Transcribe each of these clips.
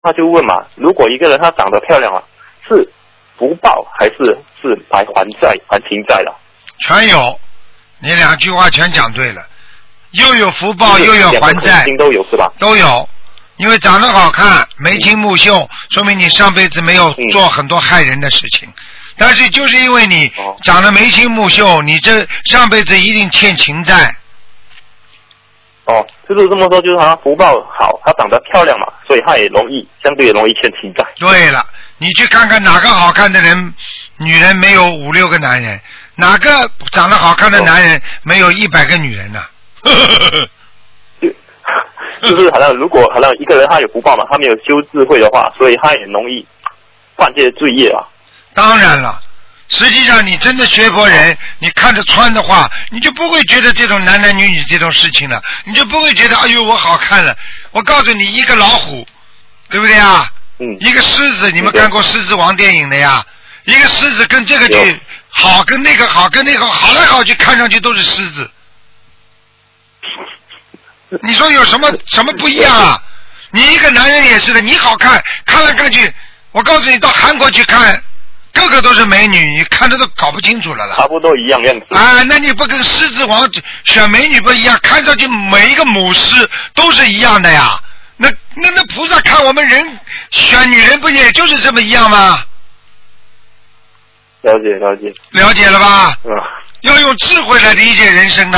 他就问嘛，如果一个人他长得漂亮啊，是福报还是来还情债了？ 全有，你2句话全讲对了，又有福报又有还债， 都有是吧？ 都有，因为长得好看，眉清目秀，说明你上辈子没有做很多害人的事情。但是就是因为你长得眉清目秀，你这上辈子一定欠情债。 哦，就是这么说，就是他福报好，他长得漂亮嘛，所以他也相对也容易欠情债。 对了，你去看看哪个好看的人，女人没有5、6个男人，哪个长得好看的男人没有100个女人呢？ 就是好像如果好像一个人他有福报嘛，他没有修智慧的话，所以他也容易犯这些罪业啊。 当然了，实际上你真的学佛人，你看着穿的话，你就不会觉得这种男男女女这种事情了，你就不会觉得哎呦我好看了。我告诉你，一个老虎，对不对啊？一个狮子，你们看过《狮子王》电影的呀？一个狮子跟这个就好，跟那个好，跟那个好来好去，看上去都是狮子。你说有什么不一样啊？你一个男人也是的，你好看，看来看去，我告诉你，到韩国去看。个个都是美女，你看着都搞不清楚了啦。 差不多一样样子。 啊，那你不跟狮子王选美女不一样？看上去每一个母狮都是一样的呀。那菩萨看我们人选女人不也就是这么一样吗？ 了解了解。 了解了吧？要用智慧来理解人生的。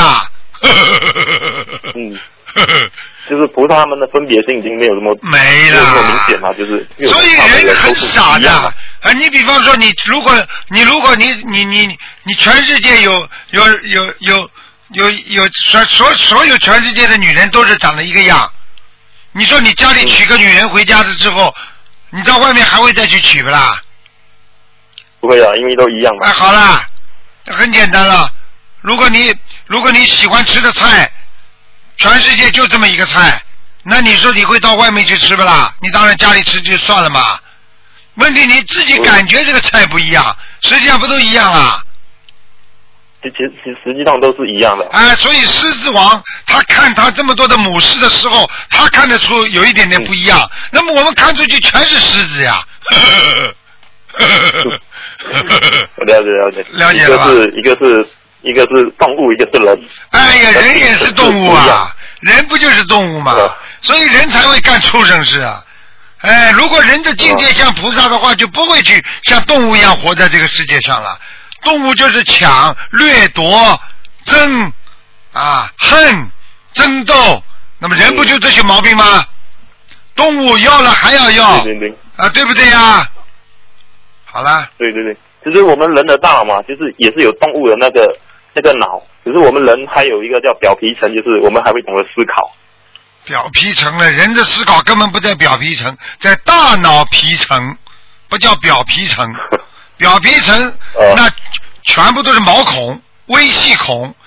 就是菩萨他们的分别心已经没有这么没了， 这么明显了，就是所以人很傻的。你比方说，如果你全世界有所有全世界的女人都是长得一个样，你说你家里娶个女人回家了之后，你到外面还会再去娶不啦？ 不会啊，因为都一样嘛。 好了，很简单了。如果你喜欢吃的菜，全世界就这么一个菜，那你说你会到外面去吃不啦？你当然家里吃就算了嘛。问题你自己感觉这个菜不一样，实际上不都一样啊？ 实际上都是一样的。 所以狮子王他看他这么多的母狮的时候，他看得出有一点点不一样。那么我们看出去全是狮子呀。了解了吧？ 一个是动物，一个是人。 哎呀，人也是动物啊，人不就是动物吗？所以人才会干畜生事啊。如果人的境界像菩萨的话，就不会去像动物一样活在这个世界上了。动物就是抢、掠夺、争恨、争斗，那么人不就这些毛病吗？动物要了还要要，对不对呀？好了。 对，就是我们人的大脑嘛，就是也是有动物的那个脑，只是我们人还有一个叫表皮层，就是我们还会懂得思考。 表皮层了，人的思考根本不在表皮层，在大脑皮层，不叫表皮层。表皮层那全部都是毛孔、微细孔，